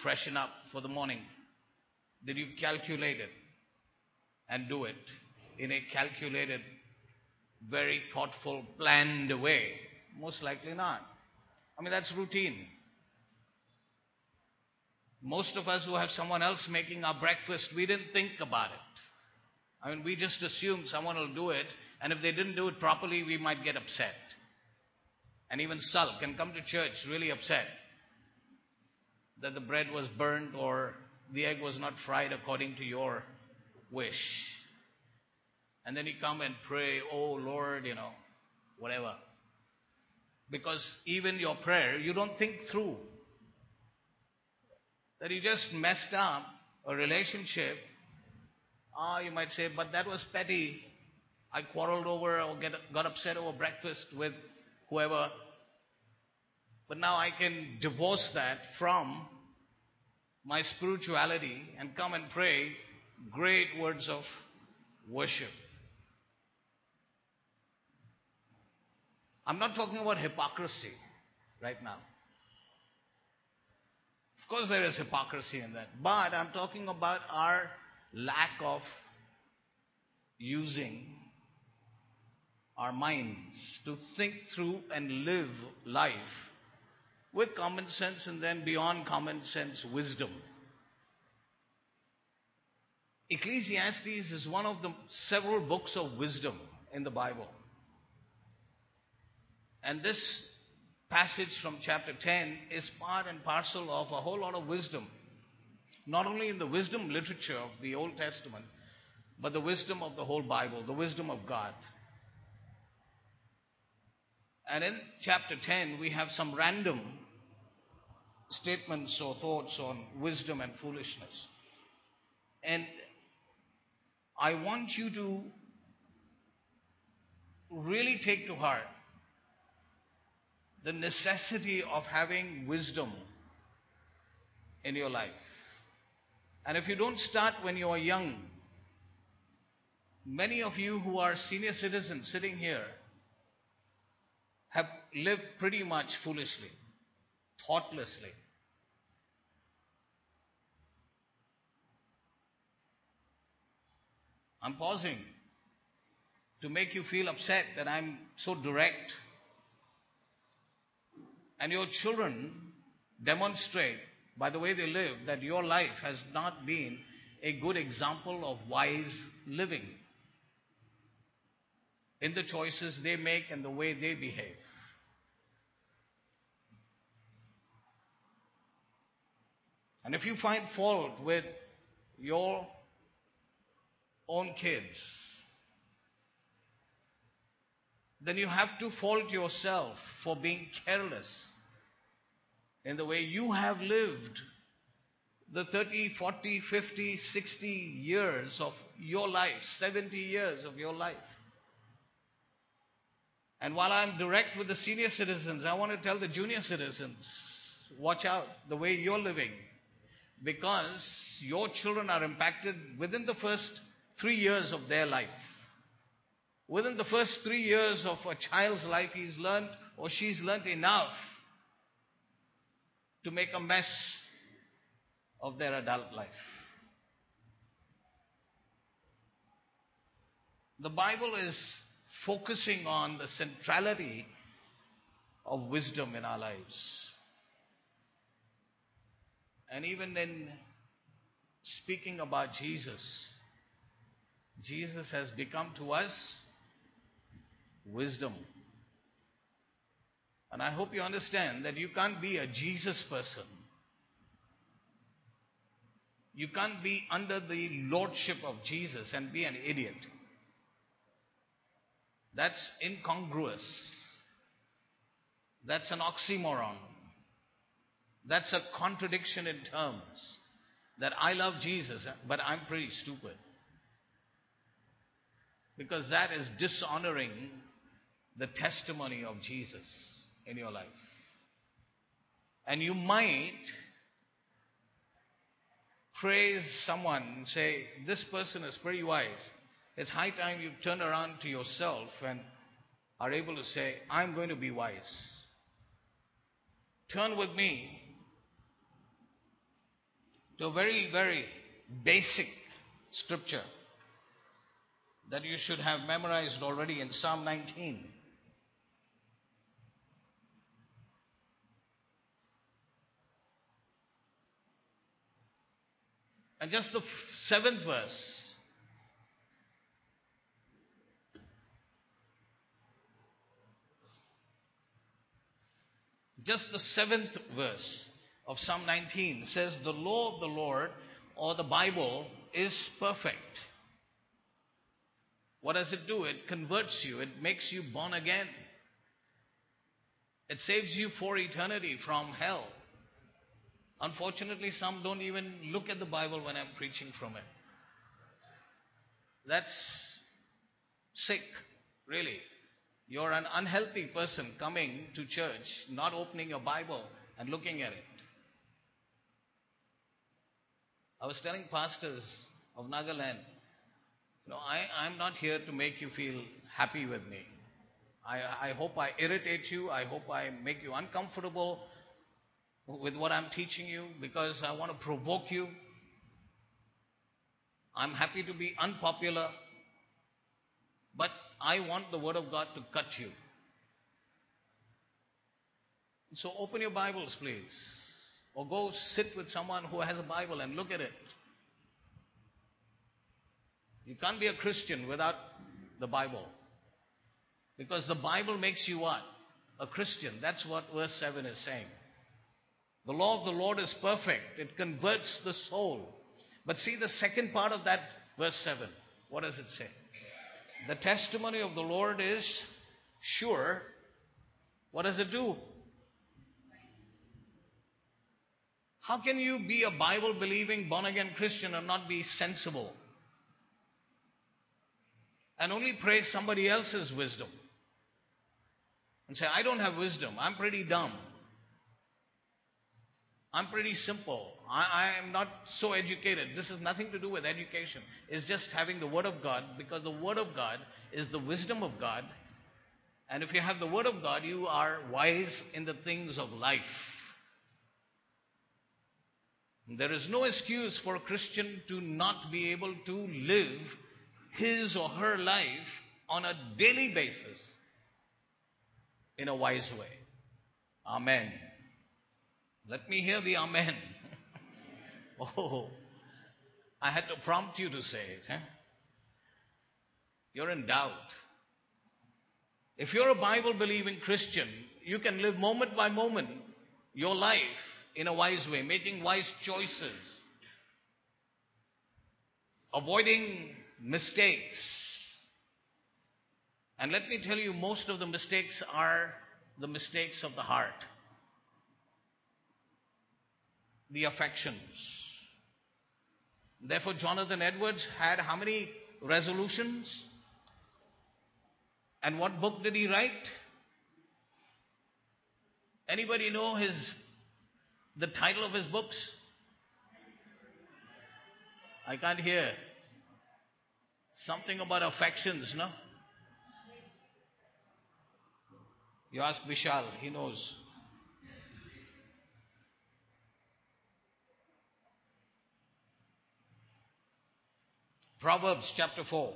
freshen up for the morning? Did you calculate it and do it in a calculated, very thoughtful, planned way? Most likely not. I mean, that's routine. Most of us who have someone else making our breakfast, we didn't think about it. I mean, we just assumed someone will do it, and if they didn't do it properly, we might get upset. And even sulk and come to church really upset that the bread was burnt or the egg was not fried according to your wish. And then you come and pray, oh Lord, whatever. Because even your prayer, you don't think through. That you just messed up a relationship. You might say, but that was petty. I quarreled over or got upset over breakfast with whoever. But now I can divorce that from my spirituality and come and pray great words of worship. I'm not talking about hypocrisy right now. Of course there is hypocrisy in that. But I'm talking about our lack of using our minds to think through and live life with common sense, and then beyond common sense, wisdom. Ecclesiastes is one of the several books of wisdom in the Bible. And this passage from chapter 10 is part and parcel of a whole lot of wisdom. Not only in the wisdom literature of the Old Testament, but the wisdom of the whole Bible, the wisdom of God. And in chapter 10, we have some random statements or thoughts on wisdom and foolishness. And I want you to really take to heart the necessity of having wisdom in your life. And if you don't start when you are young, many of you who are senior citizens sitting here have lived pretty much foolishly, thoughtlessly. I'm pausing to make you feel upset that I'm so direct. And your children demonstrate by the way they live that your life has not been a good example of wise living in the choices they make and the way they behave. And if you find fault with your own kids, then you have to fault yourself for being careless in the way you have lived the 30, 40, 50, 60 years of your life, 70 years of your life. And while I'm direct with the senior citizens, I want to tell the junior citizens, watch out the way you're living, because your children are impacted within the first 3 years of their life. Within the first 3 years of a child's life, he's learned or she's learned enough to make a mess of their adult life. The Bible is focusing on the centrality of wisdom in our lives. And even in speaking about Jesus, Jesus has become to us wisdom. And I hope you understand that you can't be a Jesus person. You can't be under the lordship of Jesus and be an idiot. That's incongruous. That's an oxymoron. That's a contradiction in terms. That I love Jesus, but I'm pretty stupid. Because that is dishonoring the testimony of Jesus in your life. And you might praise someone and say, this person is pretty wise. It's high time you turn around to yourself and are able to say, I'm going to be wise. Turn with me to a very, very basic scripture that you should have memorized already in Psalm 19. And just the seventh verse. Just the seventh verse of Psalm 19 says, the law of the Lord, or the Bible, is perfect. What does it do? It converts you. It makes you born again. It saves you for eternity from hell. Unfortunately, some don't even look at the Bible when I'm preaching from it. That's sick, really. You're an unhealthy person coming to church, not opening your Bible and looking at it. I was telling pastors of Nagaland, I'm not here to make you feel happy with me. I hope I irritate you. I hope I make you uncomfortable with what I'm teaching you, because I want to provoke you. I'm happy to be unpopular, but I want the Word of God to cut you. So open your Bibles, please. Or go sit with someone who has a Bible and look at it. You can't be a Christian without the Bible. Because the Bible makes you what? A Christian. That's what verse 7 is saying. The law of the Lord is perfect. It converts the soul. But see the second part of that verse 7. What does it say? The testimony of the Lord is sure. What does it do? How can you be a Bible-believing, born-again Christian and not be sensible? And only praise somebody else's wisdom. And say, I don't have wisdom. I'm pretty dumb. I'm pretty simple. I am not so educated. This has nothing to do with education. It's just having the Word of God, because the Word of God is the wisdom of God. And if you have the Word of God, you are wise in the things of life. There is no excuse for a Christian to not be able to live his or her life on a daily basis in a wise way. Amen. Let me hear the amen. Oh, I had to prompt you to say it. You're in doubt. If you're a Bible-believing Christian, you can live moment by moment your life in a wise way, making wise choices, avoiding mistakes. And let me tell you, most of the mistakes are the mistakes of the heart, the affections. Therefore, Jonathan Edwards had how many resolutions? And what book did he write? Anybody know the title of his books? I can't hear. Something about affections, no? You ask Vishal, he knows. Proverbs chapter 4.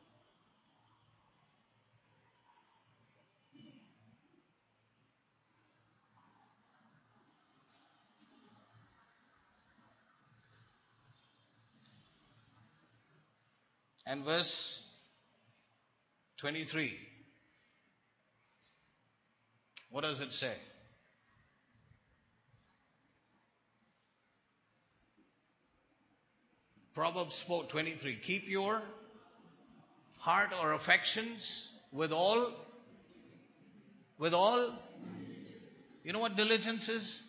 And verse 23. What does it say? Proverbs 4:23. Keep your heart or affections with all. You know what diligence is?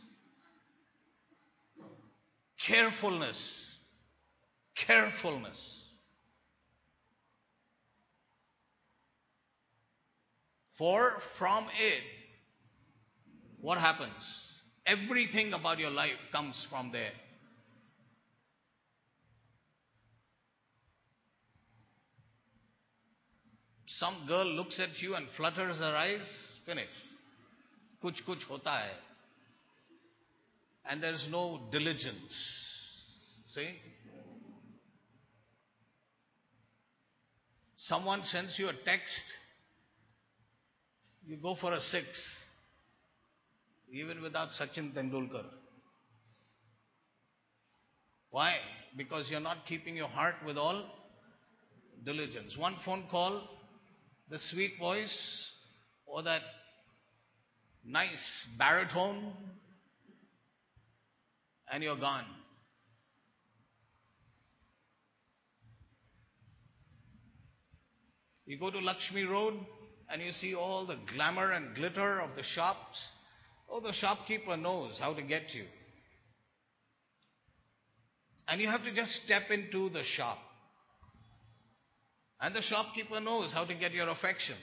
Carefulness. Carefulness. For from it, what happens? Everything about your life comes from there. Some girl looks at you and flutters her eyes, finish. Kuch hota hai. And there's no diligence. See? Someone sends you a text, you go for a 6, even without Sachin Tendulkar. Why? Because you're not keeping your heart with all diligence. One phone call, the sweet voice, or that nice baritone, and you're gone. You go to Lakshmi Road and you see all the glamour and glitter of the shops. Oh, the shopkeeper knows how to get you. And you have to just step into the shop. And the shopkeeper knows how to get your affections.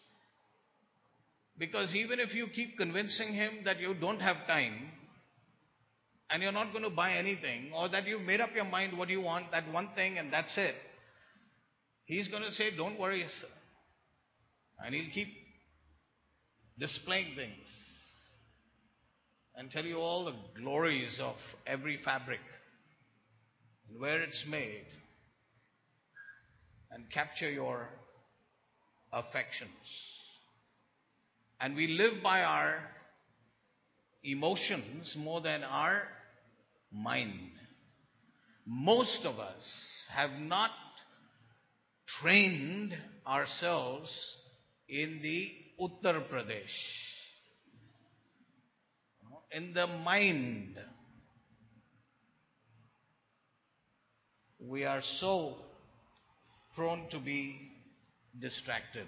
Because even if you keep convincing him that you don't have time, and you're not going to buy anything, or that you've made up your mind what you want, that one thing, and that's it, he's going to say, don't worry, sir. And he'll keep displaying things and tell you all the glories of every fabric and where it's made, and capture your affections. And we live by our emotions more than our mind. Most of us have not trained ourselves in the Uttar Pradesh, in the mind. We are so prone to be distracted.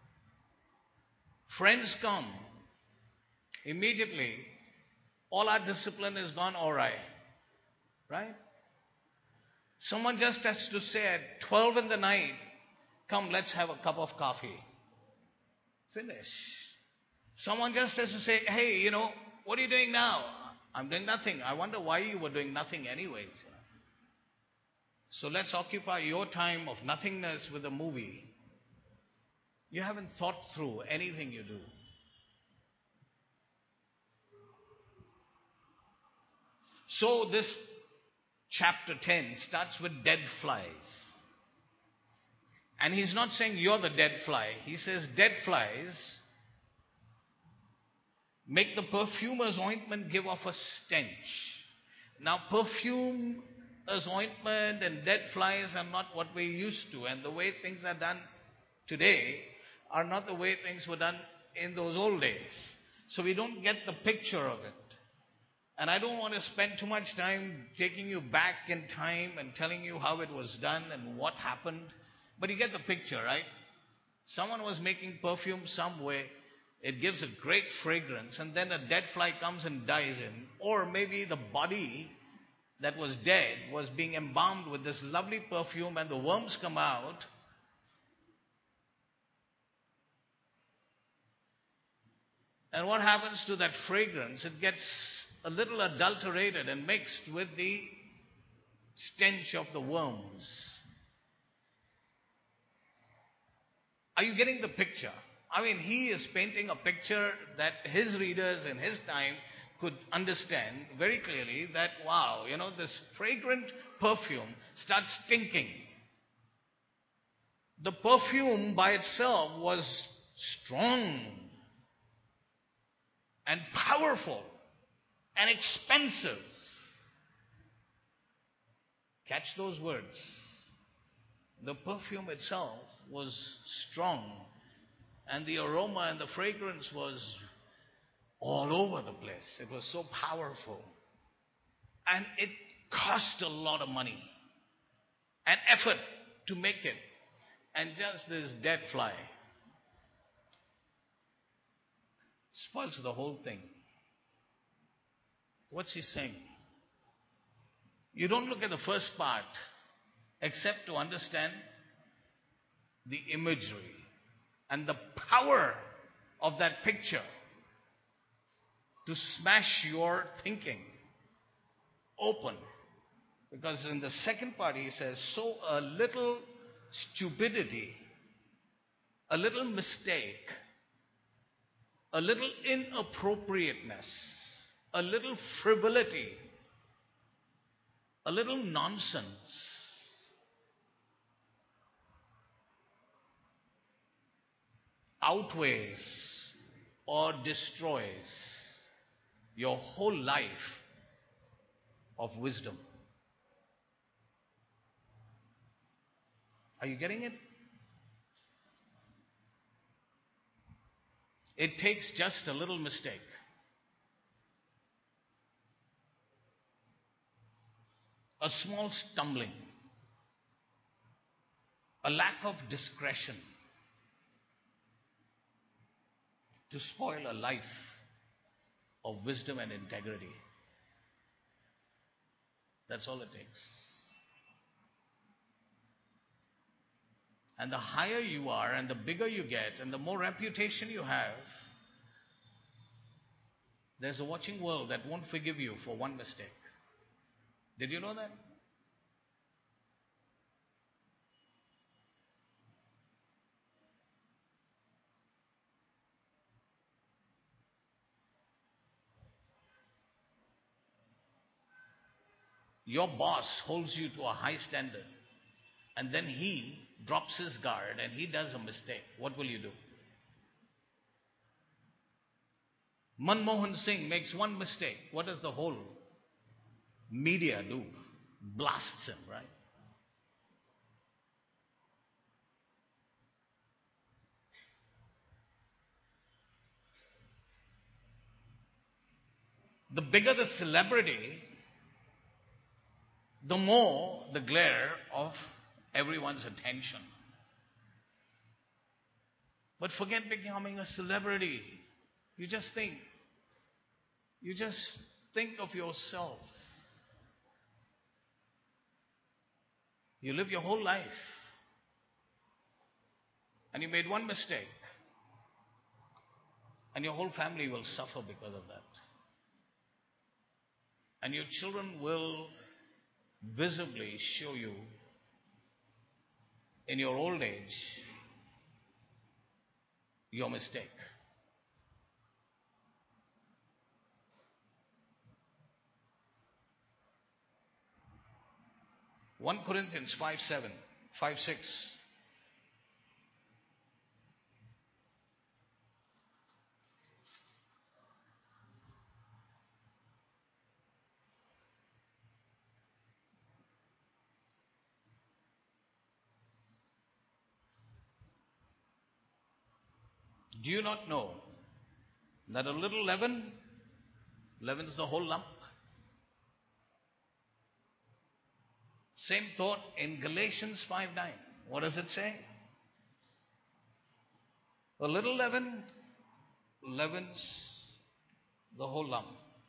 Friends come, immediately all our discipline is gone awry. Right? Someone just has to say at 12 in the night, come, let's have a cup of coffee. Finish. Someone just has to say, hey, what are you doing now? I'm doing nothing. I wonder why you were doing nothing anyways. So let's occupy your time of nothingness with a movie. You haven't thought through anything you do. So this chapter 10 starts with dead flies. And he's not saying you're the dead fly. He says dead flies make the perfumer's ointment give off a stench. Now perfume as ointment and dead flies are not what we're used to. And the way things are done today are not the way things were done in those old days. So we don't get the picture of it. And I don't want to spend too much time taking you back in time and telling you how it was done and what happened. But you get the picture, right? Someone was making perfume some way. It gives a great fragrance. And then a dead fly comes and dies in. Or maybe the body that was dead was being embalmed with this lovely perfume and the worms come out. And what happens to that fragrance? It gets a little adulterated and mixed with the stench of the worms. Are you getting the picture? I mean, he is painting a picture that his readers in his time could understand very clearly that, wow, this fragrant perfume starts stinking. The perfume by itself was strong and powerful and expensive. Catch those words. The perfume itself was strong, and the aroma and the fragrance was all over the place. It was so powerful. And it cost a lot of money and effort to make it. And just this dead fly spoils the whole thing. What's he saying? You don't look at the first part except to understand the imagery and the power of that picture to smash your thinking open. Because in the second part he says, so a little stupidity, a little mistake, a little inappropriateness, a little frivolity, A little nonsense outweighs or destroys your whole life of wisdom. Are you getting it? It takes just a little mistake, a small stumbling, a lack of discretion to spoil a life of wisdom and integrity. That's all it takes. And the higher you are and the bigger you get and the more reputation you have, there's a watching world that won't forgive you for one mistake. Did you know that? Your boss holds you to a high standard, and then he drops his guard and he does a mistake. What will you do? Manmohan Singh makes one mistake. What does the whole media do? Blasts him, right? The bigger the celebrity, the more the glare of everyone's attention. But forget becoming a celebrity. You just think of yourself. You live your whole life and you made one mistake, and your whole family will suffer because of that. And your children will visibly show you in your old age your mistake. One Corinthians 5:7, 5:6. Do you not know that a little leaven leavens the whole lump? Same thought in Galatians 5:9. What does it say? A little leaven leavens the whole lump.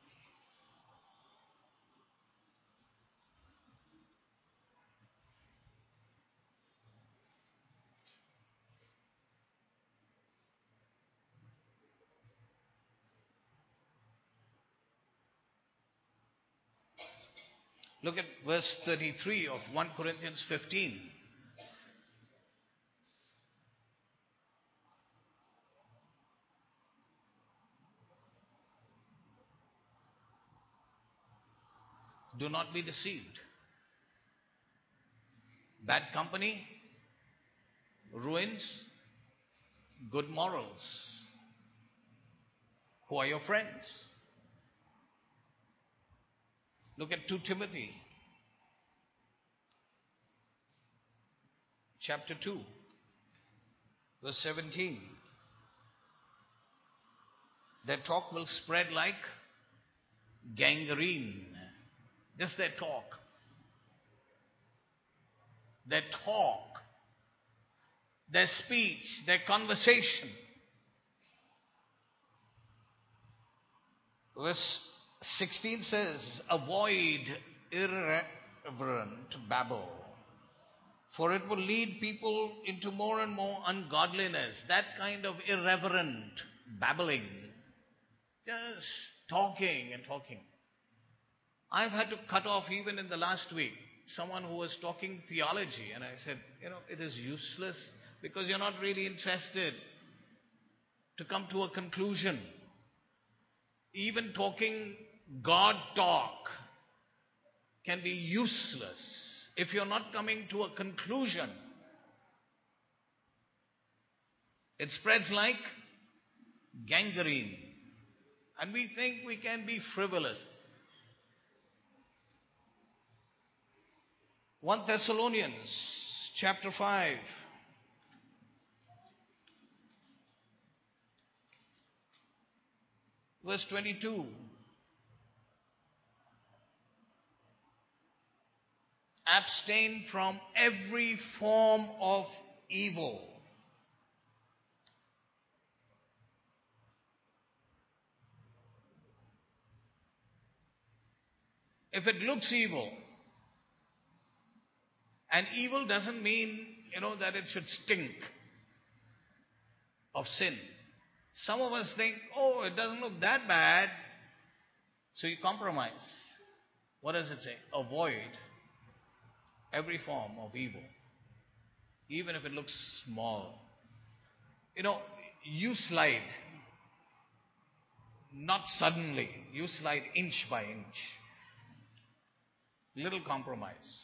Look at verse 33 of 1 Corinthians 15. Do not be deceived. Bad company ruins good morals. Who are your friends? Look at 2 Timothy chapter 2, verse 17. Their talk will spread like gangrene. Just their talk. Their talk, their speech, their conversation. Verse 16 says, avoid irreverent babble, for it will lead people into more and more ungodliness. That kind of irreverent babbling, just talking and talking. I've had to cut off, even in the last week, someone who was talking theology, and I said, it is useless because you're not really interested to come to a conclusion. Even talking God talk can be useless if you're not coming to a conclusion. It spreads like gangrene. And we think we can be frivolous. 1 Thessalonians chapter 5. Verse 22. Abstain from every form of evil. If it looks evil, and evil doesn't mean, that it should stink of sin. Some of us think, oh, it doesn't look that bad, so you compromise. What does it say? Avoid every form of evil, even if it looks small. You slide, not suddenly. You slide inch by inch. Little compromise.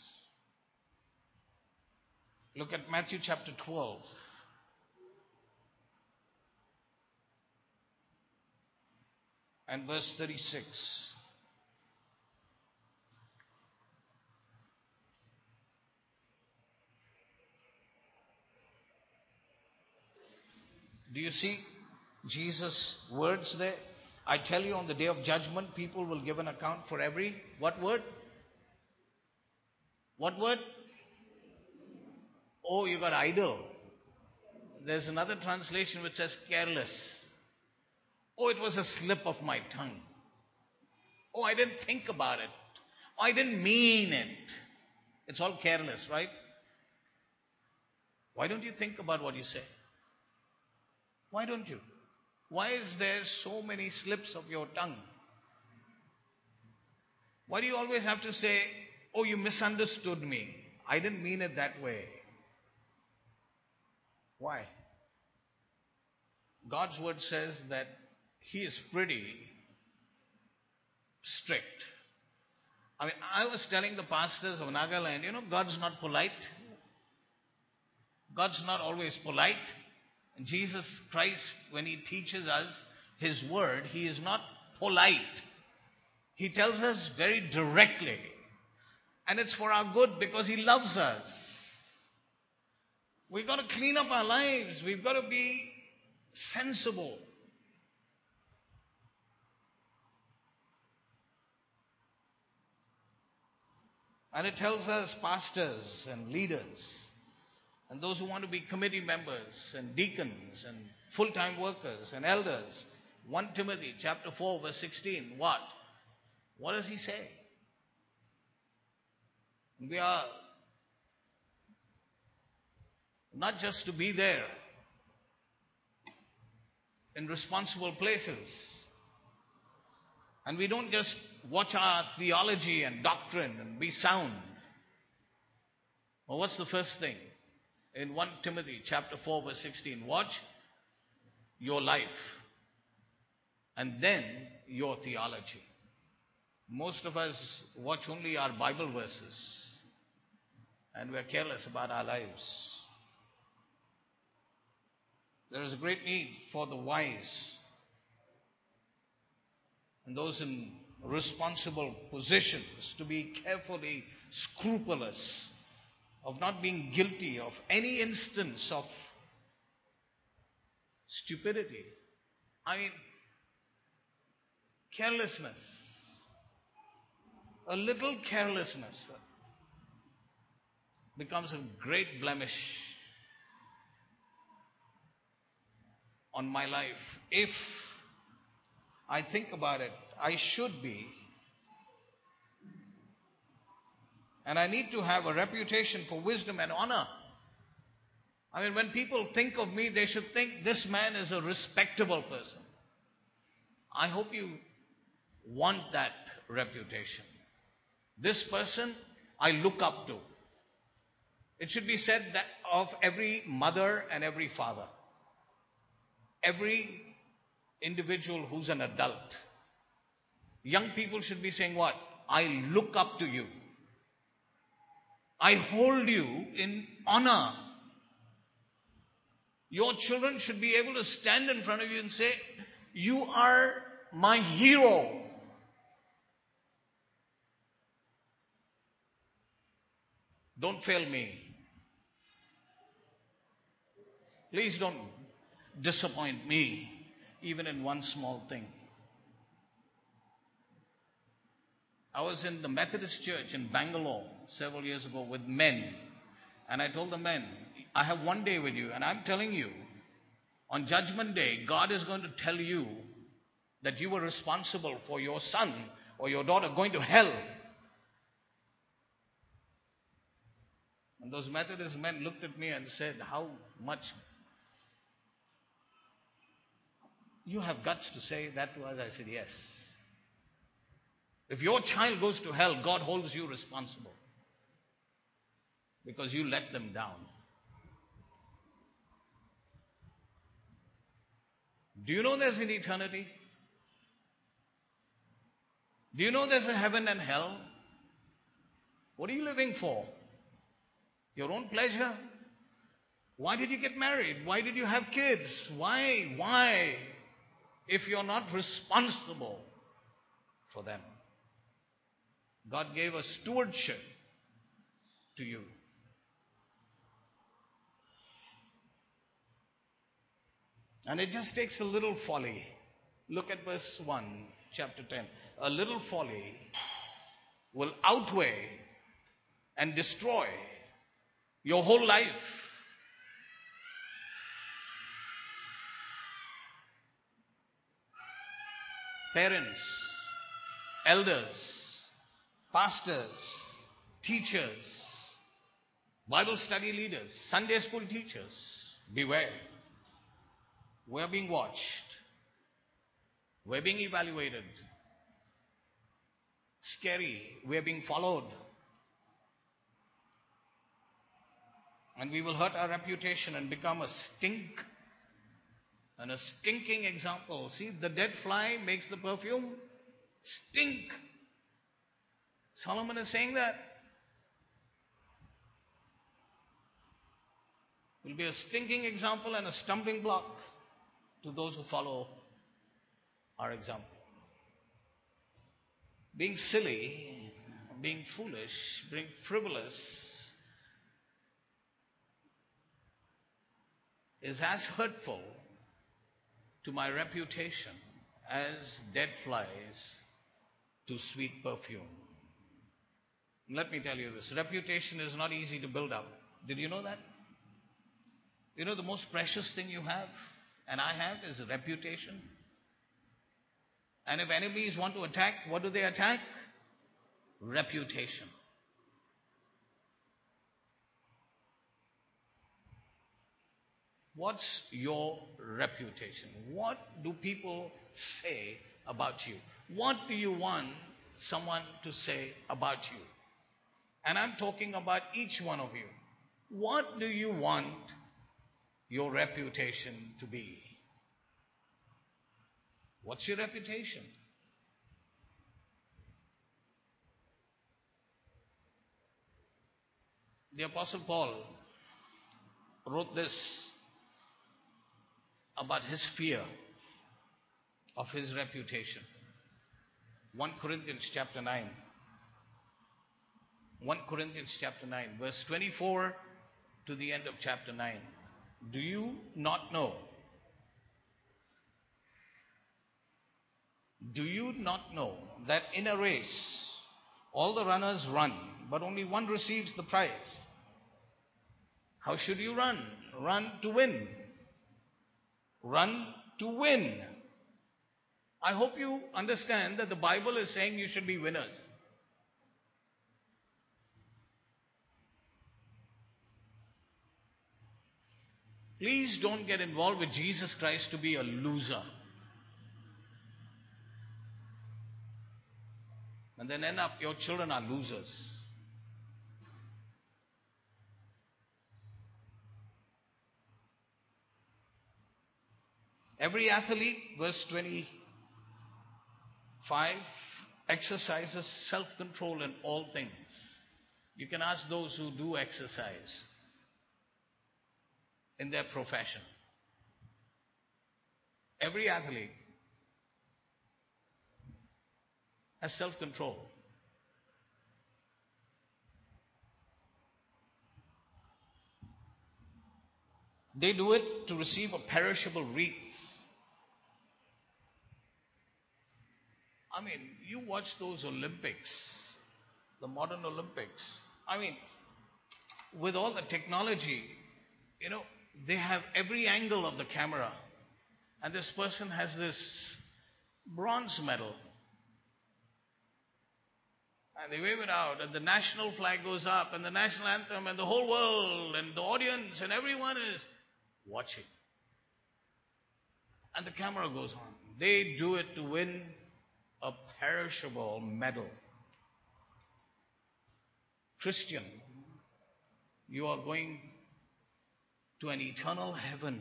Look at Matthew chapter 12. And verse 36. Do you see Jesus' words there? I tell you, on the day of judgment, people will give an account for every, what word? What word? Oh, you got idle. There's another translation which says careless. Oh, it was a slip of my tongue. Oh, I didn't think about it. Oh, I didn't mean it. It's all careless, right? Why don't you think about what you say? Why don't you? Why is there so many slips of your tongue? Why do you always have to say, oh, you misunderstood me. I didn't mean it that way. Why? God's word says that He is pretty strict. I was telling the pastors of Nagaland, God's not polite. God's not always polite. Jesus Christ, when He teaches us His word, He is not polite. He tells us very directly. And it's for our good because He loves us. We've got to clean up our lives. We've got to be sensible. And it tells us, pastors and leaders, and those who want to be committee members and deacons and full-time workers and elders, 1 Timothy chapter 4 verse 16, what? What does he say? We are not just to be there in responsible places. And we don't just watch our theology and doctrine and be sound. Well, what's the first thing? In 1 Timothy chapter 4 verse 16, watch your life and then your theology. Most of us watch only our Bible verses and we're careless about our lives. There is a great need for the wise and those in responsible positions to be carefully scrupulous of not being guilty of any instance of stupidity. Carelessness. A little carelessness becomes a great blemish on my life. If I think about it, I should be. And I need to have a reputation for wisdom and honor. When people think of me, they should think this man is a respectable person. I hope you want that reputation. This person I look up to. It should be said that of every mother and every father. Every individual who's an adult. Young people should be saying what? I look up to you. I hold you in honor. Your children should be able to stand in front of you and say, you are my hero. Don't fail me. Please don't disappoint me, even in one small thing. I was in the Methodist church in Bangalore several years ago with men. And I told the men, I have one day with you. And I'm telling you, on Judgment Day, God is going to tell you that you were responsible for your son or your daughter going to hell. And those Methodist men looked at me and said, how much you have guts to say that to us? I said, yes. If your child goes to hell, God holds you responsible because you let them down. Do you know there's an eternity? Do you know there's a heaven and hell? What are you living for? Your own pleasure? Why did you get married? Why did you have kids? Why? If you're not responsible for them. God gave a stewardship to you. And it just takes a little folly. Look at verse 1, chapter 10. A little folly will outweigh and destroy your whole life. Parents, elders, pastors, teachers, Bible study leaders, Sunday school teachers, beware. We're being watched. We're being evaluated. Scary. We're being followed. And we will hurt our reputation and become a stink and a stinking example. See, the dead fly makes the perfume stink. Solomon is saying that. Will be a stinking example and a stumbling block to those who follow our example. Being silly, being foolish, being frivolous is as hurtful to my reputation as dead flies to sweet perfume. Let me tell you this, reputation is not easy to build up. Did you know that? You know the most precious thing you have and I have is a reputation. And if enemies want to attack, what do they attack? Reputation. What's your reputation? What do people say about you? What do you want someone to say about you? And I'm talking about each one of you. What do you want your reputation to be? What's your reputation? The Apostle Paul wrote this about his fear of his reputation. 1 Corinthians chapter 9. 1 Corinthians chapter 9, verse 24 to the end of chapter 9. Do you not know? Do you not know that in a race all the runners run, but only one receives the prize? How should you run? Run to win. Run to win. I hope you understand that the Bible is saying you should be winners. Please don't get involved with Jesus Christ to be a loser. And then end up your children are losers. Every athlete, verse 25, exercises self-control in all things. You can ask those who do exercise in their profession. Every athlete has self-control. They do it to receive a perishable wreath. I mean, you watch those Olympics, the modern Olympics. I mean, with all the technology, they have every angle of the camera. And this person has this bronze medal. And they wave it out, and the national flag goes up, and the national anthem, and the whole world, and the audience, and everyone is watching. And the camera goes on. They do it to win a perishable medal. Christian, you are going to an eternal heaven.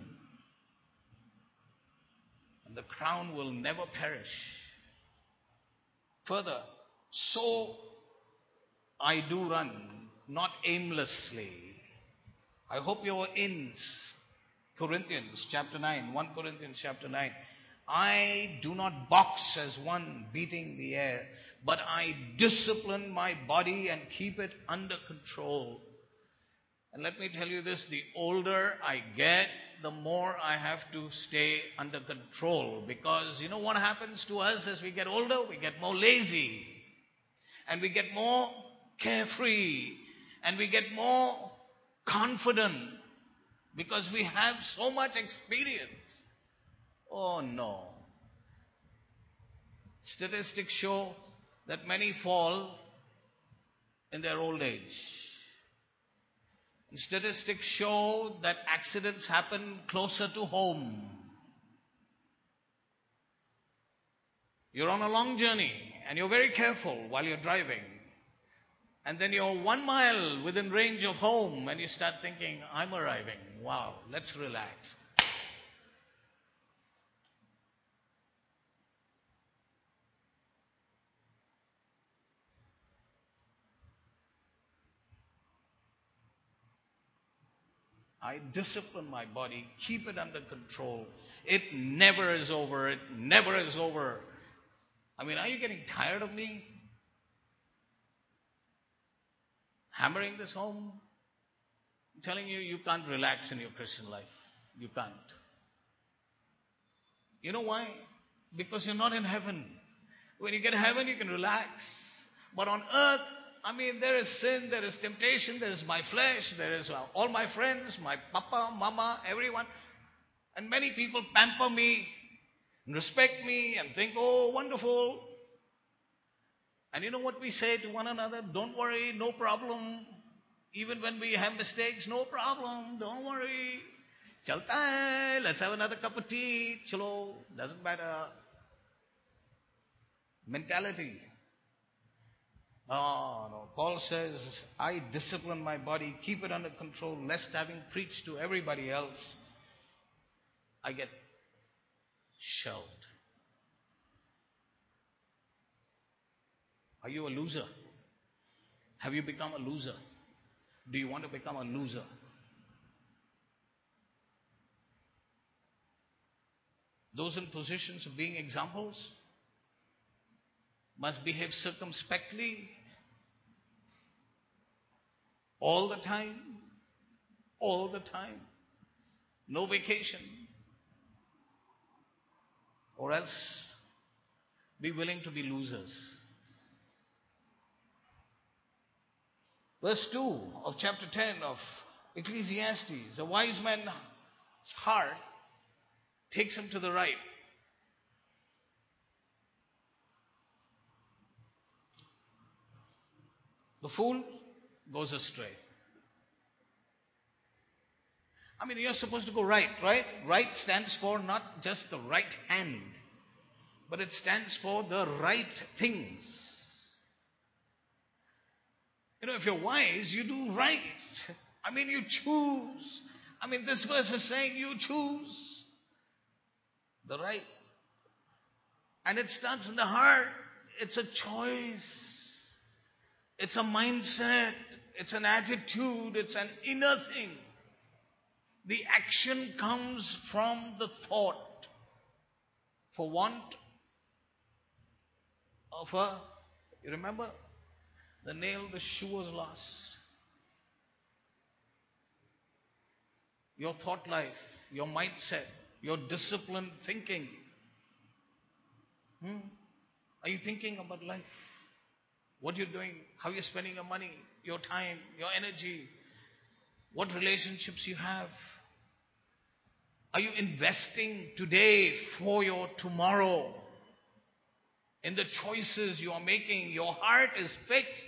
And the crown will never perish. Further, so I do run, not aimlessly. I hope you're in Corinthians chapter 9, 1 Corinthians chapter 9. I do not box as one beating the air, but I discipline my body and keep it under control. And let me tell you this, the older I get, the more I have to stay under control. Because you know what happens to us as we get older? We get more lazy. And we get more carefree. And we get more confident. Because we have so much experience. Oh no. Statistics show that many fall in their old age. And statistics show that accidents happen closer to home. You're on a long journey and you're very careful while you're driving. And then you're 1 mile within range of home and you start thinking, I'm arriving. Wow, let's relax. I discipline my body, keep it under control. It never is over. It never is over. I mean, are you getting tired of me hammering this home? I'm telling you, you can't relax in your Christian life. You can't. You know why? Because you're not in heaven. When you get to heaven, you can relax. But on earth, I mean, there is sin, there is temptation, there is my flesh, there is all my friends, my papa, mama, everyone. And many people pamper me and respect me and think, oh, wonderful. And you know what we say to one another? Don't worry, no problem. Even when we have mistakes, no problem, don't worry. Chalta hai, let's have another cup of tea. Chalo, doesn't matter. Mentality. Oh, no. Paul says, I discipline my body, keep it under control, lest having preached to everybody else, I get shelved. Are you a loser? Have you become a loser? Do you want to become a loser? Those in positions of being examples must behave circumspectly all the time. All the time. No vacation. Or else be willing to be losers. Verse 2 of chapter 10 of Ecclesiastes. A wise man's heart takes him to the right. The fool goes astray. I mean, you're supposed to go right, right? Right stands for not just the right hand, but it stands for the right things. You know, if you're wise, you do right. I mean, you choose. I mean, this verse is saying you choose the right. And it starts in the heart. It's a choice. It's a mindset. It's an attitude. It's an inner thing. The action comes from the thought. For want of you remember, the nail, the shoe was lost. Your thought life, your mindset, your disciplined thinking. Are you thinking about life? What you're doing, how you're spending your money, your time, your energy, what relationships you have? Are you investing today for your tomorrow? In the choices you are making, your heart is fixed.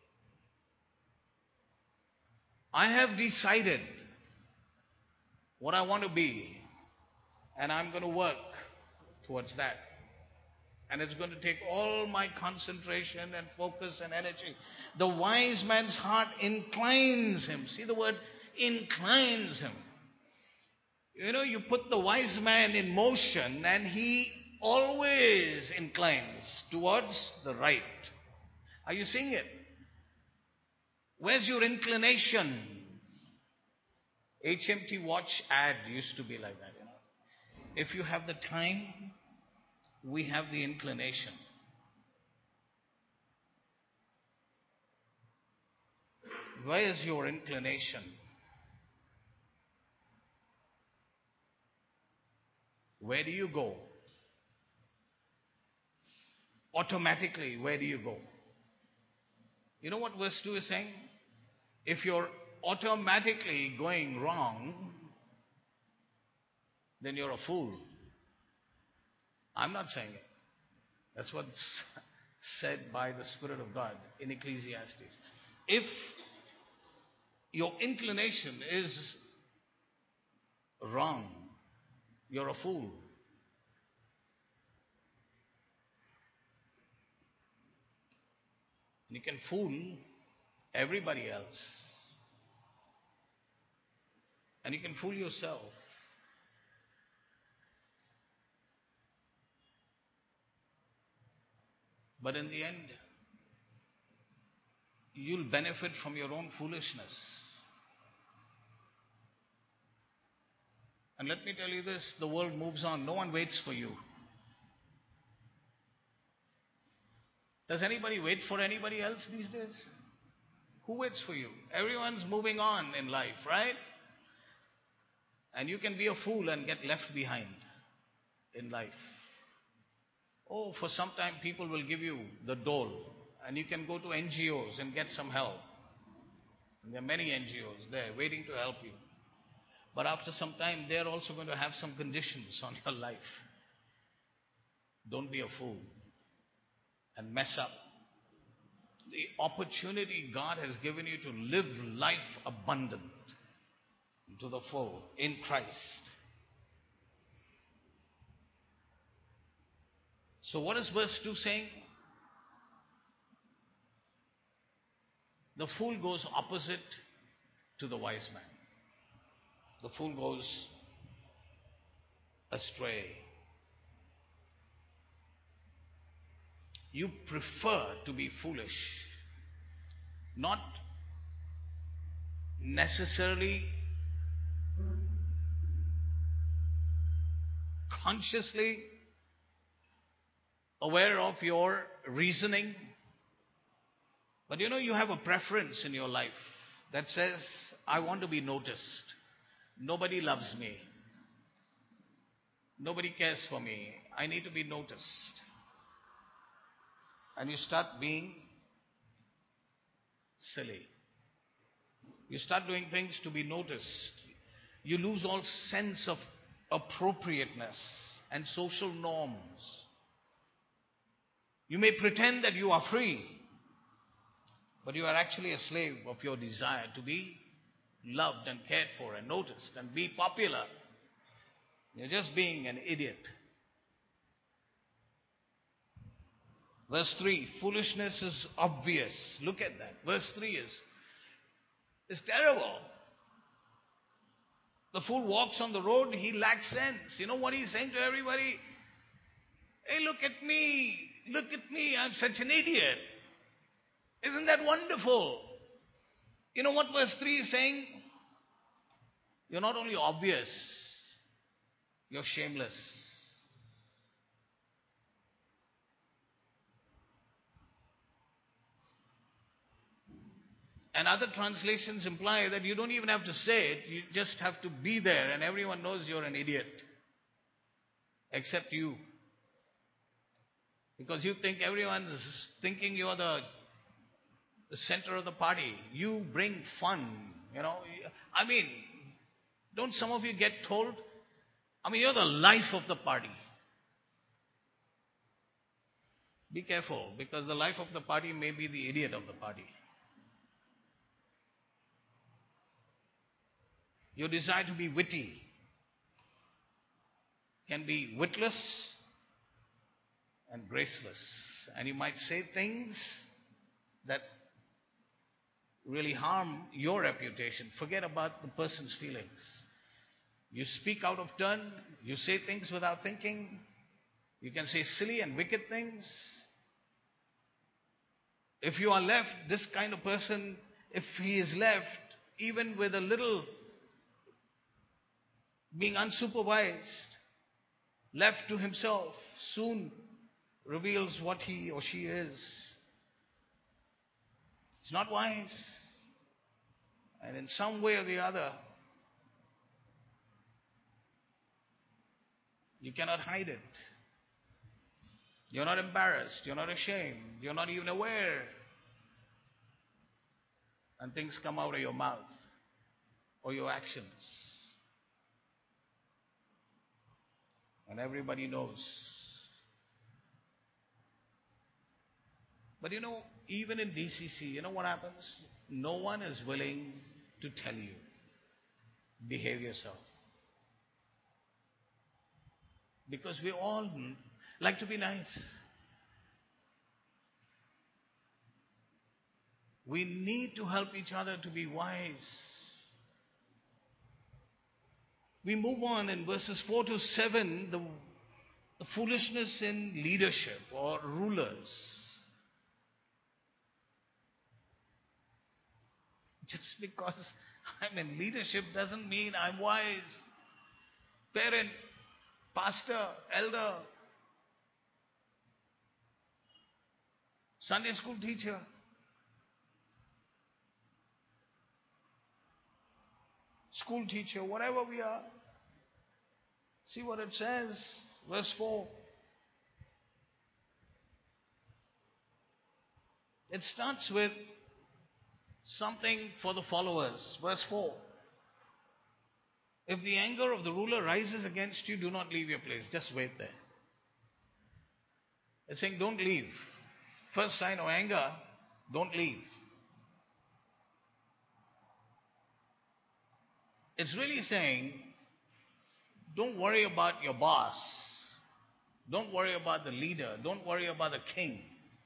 I have decided what I want to be, and I'm going to work towards that. And it's going to take all my concentration and focus and energy. The wise man's heart inclines him. See the word inclines him. You know, you put the wise man in motion and he always inclines towards the right. Are you seeing it? Where's your inclination? HMT watch ad used to be like that. You know? If you have the time, we have the inclination. Where is your inclination? Where do you go? Automatically, where do you go? You know what verse 2 is saying? If you're automatically going wrong, then you're a fool. I'm not saying it. That's what's said by the Spirit of God in Ecclesiastes. If your inclination is wrong, you're a fool. And you can fool everybody else. And you can fool yourself. But in the end, you'll benefit from your own foolishness. And let me tell you this, the world moves on. No one waits for you. Does anybody wait for anybody else these days? Who waits for you? Everyone's moving on in life, right? And you can be a fool and get left behind in life. Oh, for some time people will give you the dole and you can go to NGOs and get some help. And there are many NGOs there waiting to help you. But after some time, they're also going to have some conditions on your life. Don't be a fool and mess up. The opportunity God has given you to live life abundant to the full in Christ. So what is verse 2 saying? The fool goes opposite to the wise man. The fool goes astray. You prefer to be foolish, not necessarily consciously aware of your reasoning, but you know you have a preference in your life that says, I want to be noticed. Nobody loves me. Nobody cares for me. I need to be noticed. And you start being silly. You start doing things to be noticed. You lose all sense of appropriateness and social norms. You may pretend that you are free, but you are actually a slave of your desire to be loved and cared for and noticed and be popular. You're just being an idiot. Verse 3, foolishness is obvious. Look at that. Verse 3 is terrible. The fool walks on the road, he lacks sense. You know what he's saying to everybody? Hey, look at me. Look at me. I'm such an idiot. Isn't that wonderful? You know what verse 3 is saying? You're not only obvious, you're shameless. And other translations imply that you don't even have to say it, you just have to be there, and everyone knows you're an idiot. Except you. Because you think everyone's thinking you're the center of the party. You bring fun, you know. I mean, don't some of you get told? I mean, you're the life of the party. Be careful, because the life of the party may be the idiot of the party. Your desire to be witty can be witless and graceless. And you might say things that really harm your reputation. Forget about the person's feelings. You speak out of turn. You say things without thinking. You can say silly and wicked things. If you are left, this kind of person, if he is left, even with a little being unsupervised, left to himself, soon reveals what he or she is. It's not wise. And in some way or the other, you cannot hide it. You're not embarrassed. You're not ashamed. You're not even aware. And things come out of your mouth or your actions. And everybody knows. But you know, even in DCC, you know what happens? No one is willing to tell you, behave yourself. Because we all like to be nice. We need to help each other to be wise. We move on in verses 4 to 7, the foolishness in leadership or rulers. Just because I'm in leadership doesn't mean I'm wise. Parent, pastor, elder, Sunday school teacher. School teacher, whatever we are. See what it says, verse 4. It starts with something for the followers. Verse 4. If the anger of the ruler rises against you, do not leave your place. Just wait there. It's saying don't leave. First sign of anger, don't leave. It's really saying, don't worry about your boss. Don't worry about the leader. Don't worry about the king.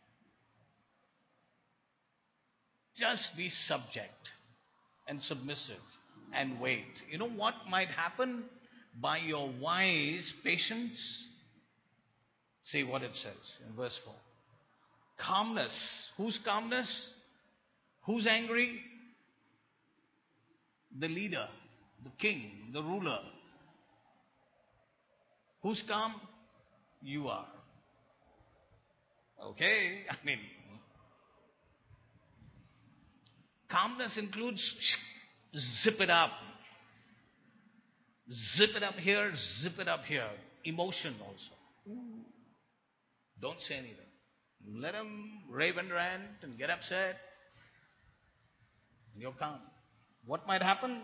Just be subject and submissive and wait. You know what might happen by your wise patience? See what it says in verse 4. Calmness. Whose calmness? Who's angry? The leader, the king, the ruler. Who's calm? You are. Okay? I mean, calmness includes zip it up. Zip it up here, zip it up here. Emotion also. Don't say anything. Let him rave and rant and get upset. And you're calm. What might happen?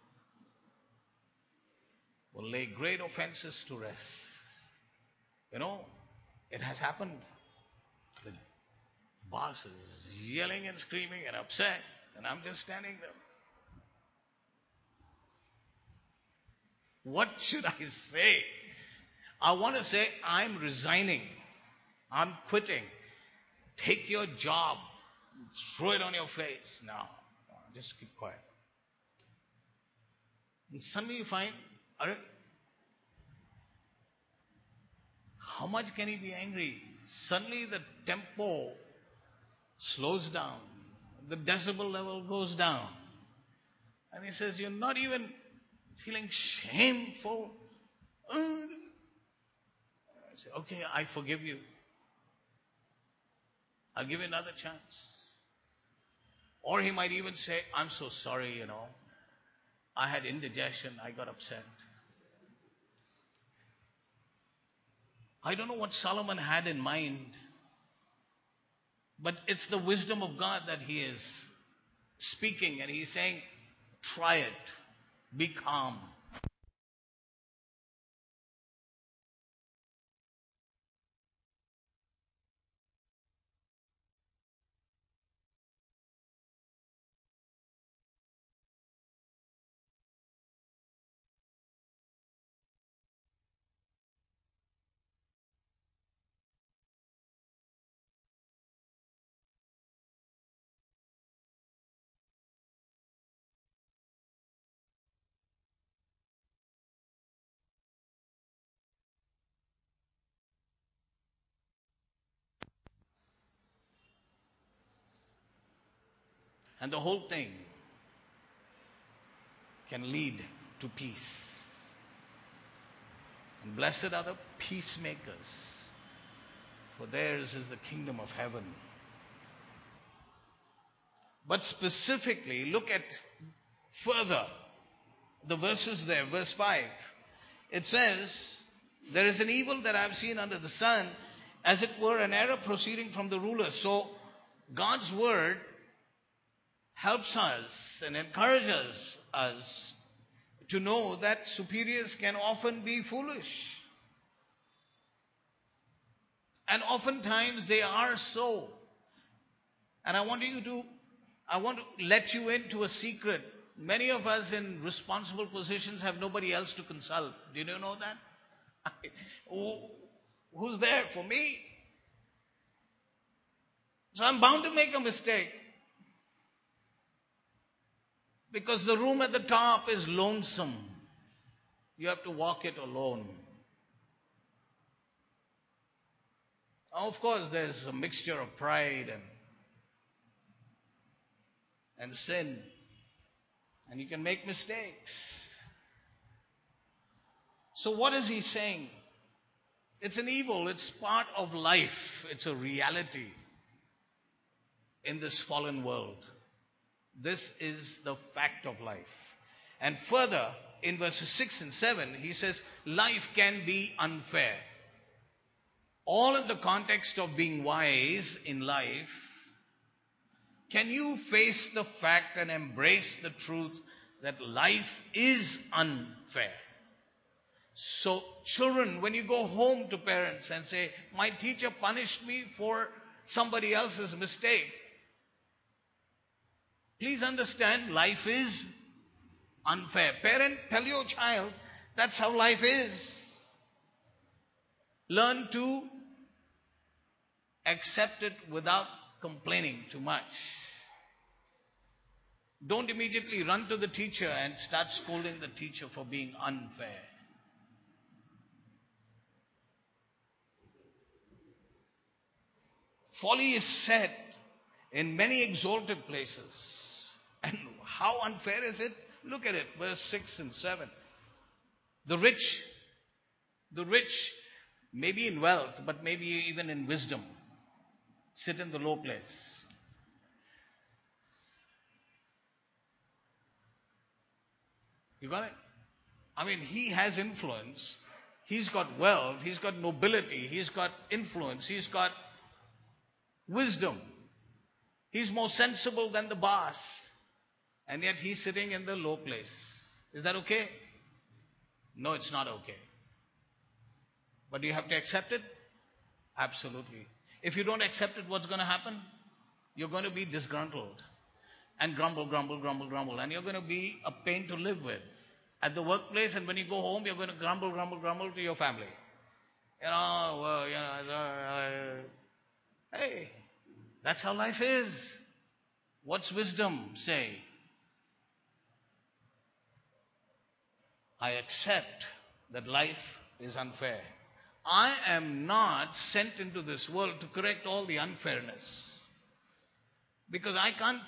Will lay great offenses to rest. You know, it has happened. The boss is yelling and screaming and upset, and I'm just standing there. What should I say? I want to say, I'm resigning. I'm quitting. Take your job. Throw it on your face. No, just keep quiet. And suddenly you find, how much can he be angry? Suddenly the tempo slows down. the decibel level goes down. And he says, you're not even feeling shameful. I say, okay, I forgive you. I'll give you another chance. Or he might even say, I'm so sorry, I had indigestion, I got upset. I don't know what Solomon had in mind, but it's the wisdom of God that he is speaking, and he's saying, try it. Be calm. And the whole thing can lead to peace. And blessed are the peacemakers, for theirs is the kingdom of heaven. But specifically, look at further the verses there. Verse 5. It says, there is an evil that I have seen under the sun, as it were an error proceeding from the rulers. So God's word helps us and encourages us to know that superiors can often be foolish. And oftentimes they are so. And I want to let you into a secret. Many of us in responsible positions have nobody else to consult. Do you know that? Who's there for me? So I'm bound to make a mistake. Because the room at the top is lonesome. You have to walk it alone. Of course, there's a mixture of pride and sin. And you can make mistakes. So what is he saying? It's an evil. It's part of life. It's a reality in this fallen world. This is the fact of life. And further, in verses 6 and 7, he says, life can be unfair. All in the context of being wise in life. Can you face the fact and embrace the truth that life is unfair? So children, when you go home to parents and say, my teacher punished me for somebody else's mistake, please understand life is unfair. Parent, tell your child that's how life is. Learn to accept it without complaining too much. Don't immediately run to the teacher and start scolding the teacher for being unfair. Folly is said in many exalted places. And how unfair is it? Look at it, verse 6 and 7. The rich, maybe in wealth, but maybe even in wisdom, sit in the low place. You got it? I mean, he has influence. He's got wealth. He's got nobility. He's got influence. He's got wisdom. He's more sensible than the boss. And yet he's sitting in the low place. Is that okay? No, it's not okay. But do you have to accept it? Absolutely. If you don't accept it, what's going to happen? You're going to be disgruntled. And grumble. And you're going to be a pain to live with. At the workplace, and when you go home, you're going to grumble to your family. Hey, that's how life is. What's wisdom say? I accept that life is unfair. I am not sent into this world to correct all the unfairness. Because I can't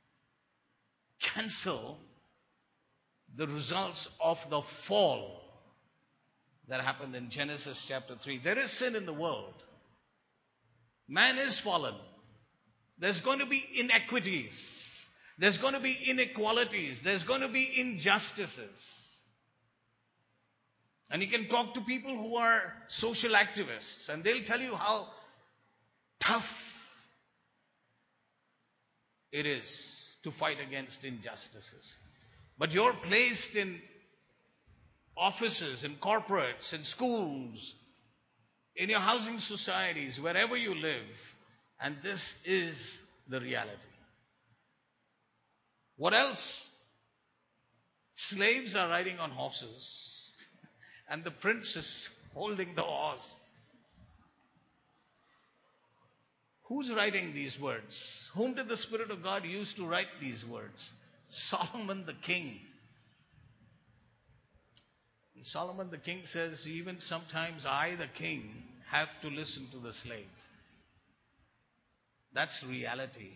cancel the results of the fall that happened in Genesis chapter 3. There is sin in the world. Man is fallen. There's going to be inequities. There's going to be inequalities. There's going to be injustices. And you can talk to people who are social activists, and they'll tell you how tough it is to fight against injustices. But you're placed in offices, in corporates, in schools, in your housing societies, wherever you live, and this is the reality. What else? Slaves are riding on horses, and the prince is holding the horse. Who's writing these words? Whom did the Spirit of God use to write these words? Solomon the king. And Solomon the king says, even sometimes I, the king, have to listen to the slave. That's reality.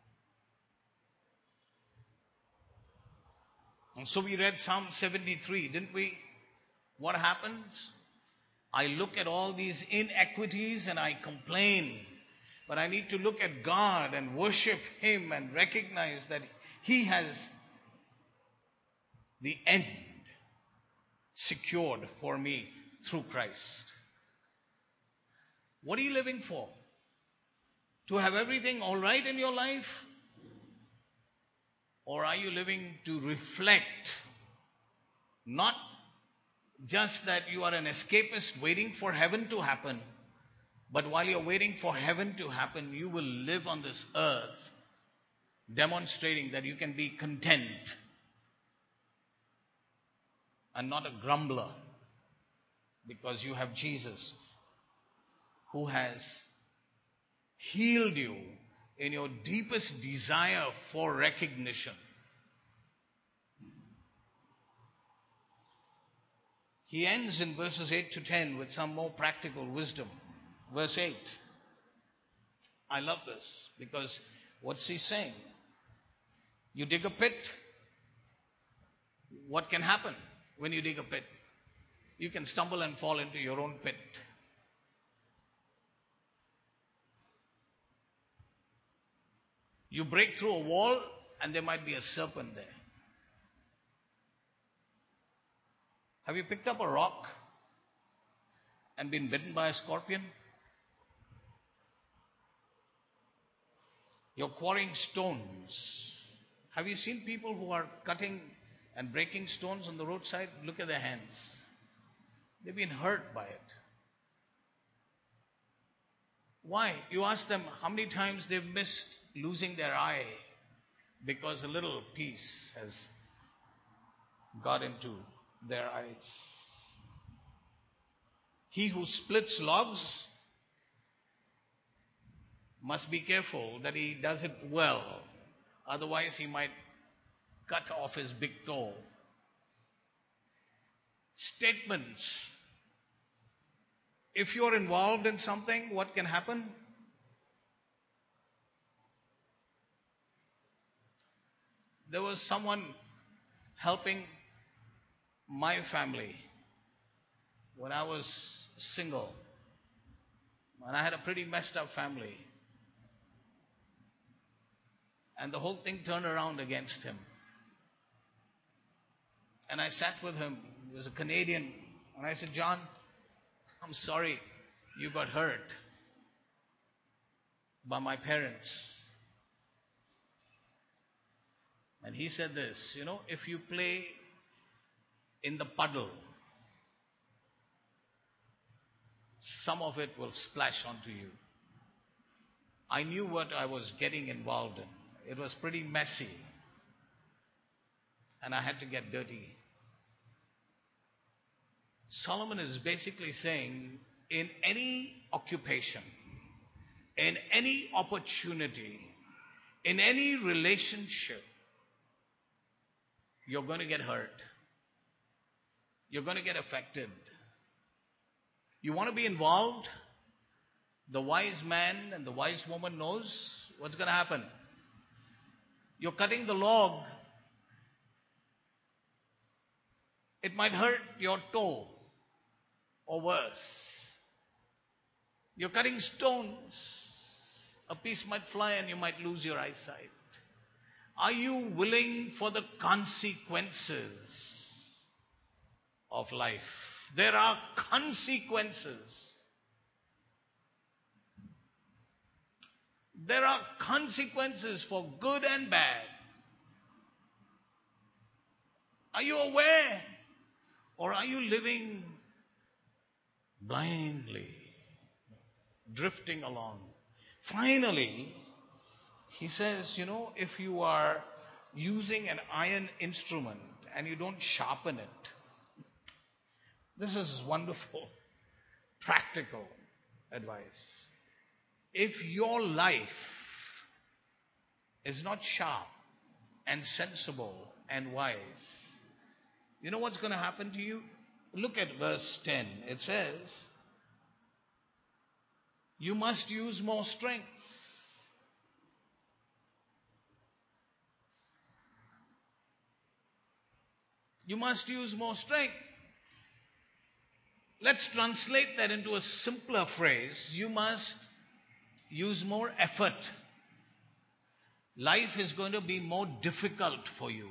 And so we read Psalm 73, didn't we? What happens? I look at all these inequities and I complain. But I need to look at God and worship Him and recognize that He has the end secured for me through Christ. What are you living for? To have everything all right in your life? Or are you living to reflect, not just that you are an escapist waiting for heaven to happen, but while you're waiting for heaven to happen, you will live on this earth demonstrating that you can be content and not a grumbler, because you have Jesus who has healed you in your deepest desire for recognition. He ends in verses 8 to 10 with some more practical wisdom. Verse 8. I love this because what's he saying? You dig a pit. What can happen when you dig a pit? You can stumble and fall into your own pit. You break through a wall and there might be a serpent there. Have you picked up a rock and been bitten by a scorpion? You're quarrying stones. Have you seen people who are cutting and breaking stones on the roadside? Look at their hands. They've been hurt by it. Why? You ask them how many times they've missed losing their eye because a little piece has got into their eyes. He who splits logs must be careful that he does it well. Otherwise, he might cut off his big toe. Statements. If you're involved in something, what can happen? There was someone helping my family when I was single. And I had a pretty messed up family. And the whole thing turned around against him. And I sat with him. He was a Canadian. And I said, John, I'm sorry you got hurt by my parents. And he said this, if you play in the puddle, some of it will splash onto you. I knew what I was getting involved in. It was pretty messy. And I had to get dirty. Solomon is basically saying, in any occupation, in any opportunity, in any relationship, you're going to get hurt. You're going to get affected. You want to be involved? The wise man and the wise woman knows what's going to happen. You're cutting the log. It might hurt your toe or worse. You're cutting stones. A piece might fly and you might lose your eyesight. Are you willing for the consequences of life? There are consequences. There are consequences for good and bad. Are you aware? Or are you living blindly, drifting along? Finally, he says, if you are using an iron instrument and you don't sharpen it, this is wonderful, practical advice. If your life is not sharp and sensible and wise, you know what's going to happen to you? Look at verse 10. It says, you must use more strength. You must use more strength. Let's translate that into a simpler phrase. You must use more effort. Life is going to be more difficult for you.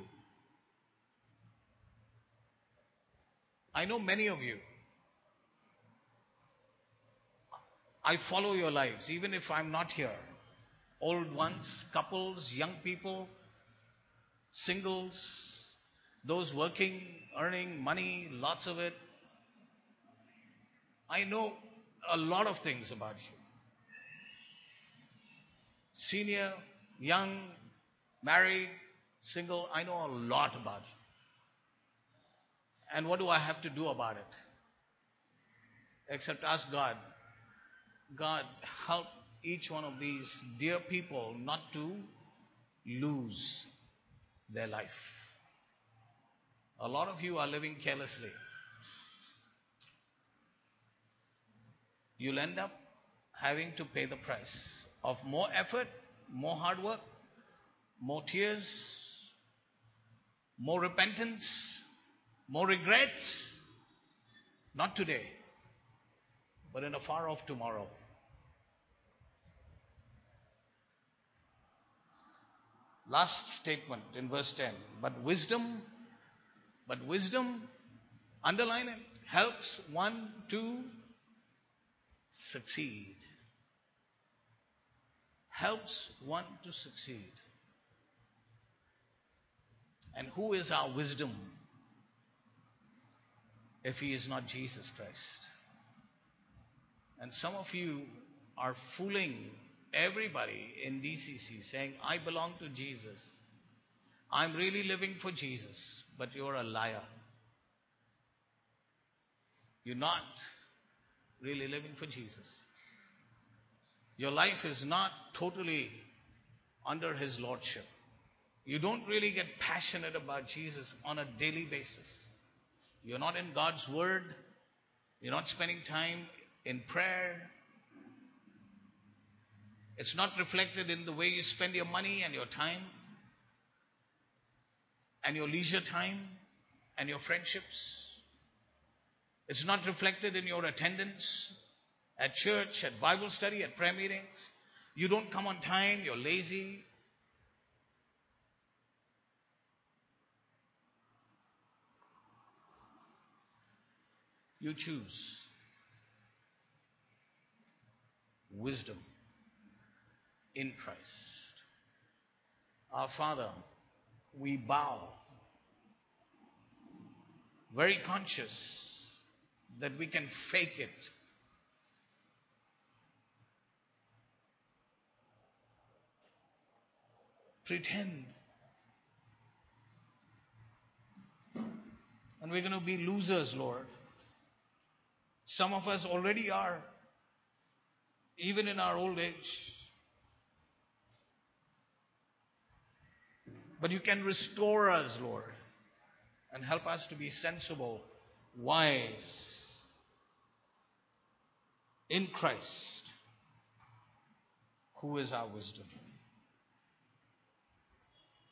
I know many of you. I follow your lives, even if I'm not here. Old ones, couples, young people, singles, those working, earning money, lots of it. I know a lot of things about you. Senior, young, married, single, I know a lot about you. And what do I have to do about it? Except ask God, God, help each one of these dear people not to lose their life. A lot of you are living carelessly. You'll end up having to pay the price of more effort, more hard work, more tears, more repentance, more regrets. Not today, but in a far off tomorrow. Last statement in verse 10. But wisdom, underline it, helps one to succeed. Helps one to succeed. And who is our wisdom if he is not Jesus Christ? And some of you are fooling everybody in DCC saying, I belong to Jesus. I'm really living for Jesus. But you're a liar. You're not really living for Jesus. Your life is not totally under his lordship. You don't really get passionate about Jesus on a daily basis. You're not in God's word. You're not spending time in prayer. It's not reflected in the way you spend your money and your time and your leisure time and your friendships. It's not reflected in your attendance at church, at Bible study, at prayer meetings. You don't come on time. You're lazy. You choose wisdom in Christ. Our Father, we bow, very conscious that we can fake it. Pretend. And we're going to be losers, Lord. Some of us already are, even in our old age. But you can restore us, Lord, and help us to be sensible, wise in Christ, who is our wisdom.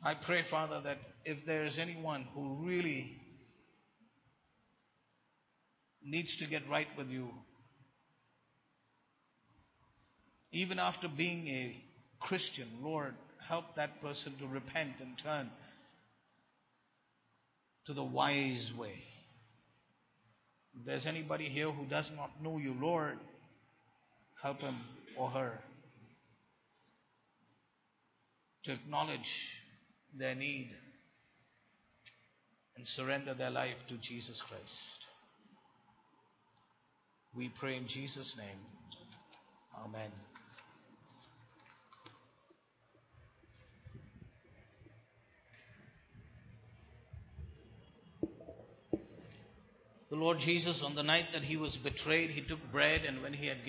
I pray, Father, that if there is anyone who really needs to get right with you, even after being a Christian, Lord, help that person to repent and turn to the wise way. If there's anybody here who does not know you, Lord, help him or her to acknowledge their need and surrender their life to Jesus Christ. We pray in Jesus' name. Amen. The Lord Jesus, on the night that he was betrayed, he took bread, and when he had